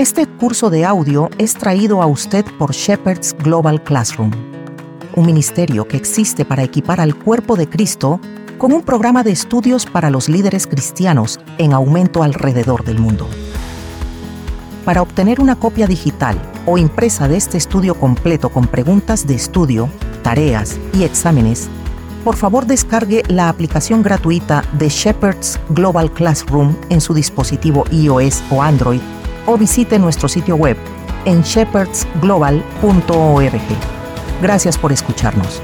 Este curso de audio es traído a usted por Shepherd's Global Classroom, un ministerio que existe para equipar al cuerpo de Cristo con un programa de estudios para los líderes cristianos en aumento alrededor del mundo. Para obtener una copia digital o impresa de este estudio completo con preguntas de estudio, tareas y exámenes, por favor descargue la aplicación gratuita de Shepherd's Global Classroom en su dispositivo iOS o Android o visite nuestro sitio web en shepherdsglobal.org. Gracias por escucharnos.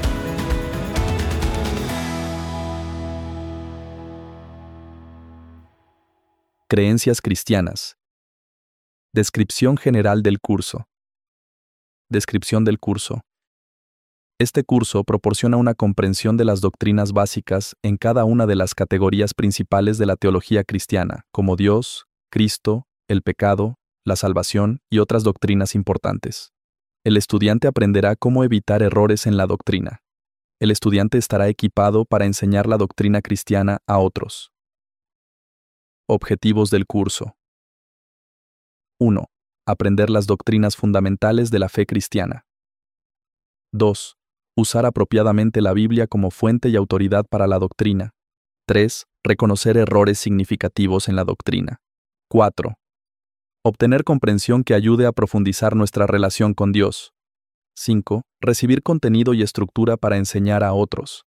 Creencias cristianas. Descripción general del curso. Descripción del curso. Este curso proporciona una comprensión de las doctrinas básicas en cada una de las categorías principales de la teología cristiana, como Dios, Cristo, el pecado, la salvación y otras doctrinas importantes. El estudiante aprenderá cómo evitar errores en la doctrina. El estudiante estará equipado para enseñar la doctrina cristiana a otros. Objetivos del curso. 1. Aprender las doctrinas fundamentales de la fe cristiana. 2. Usar apropiadamente la Biblia como fuente y autoridad para la doctrina. 3. Reconocer errores significativos en la doctrina. 4. Obtener comprensión que ayude a profundizar nuestra relación con Dios. 5. Recibir contenido y estructura para enseñar a otros.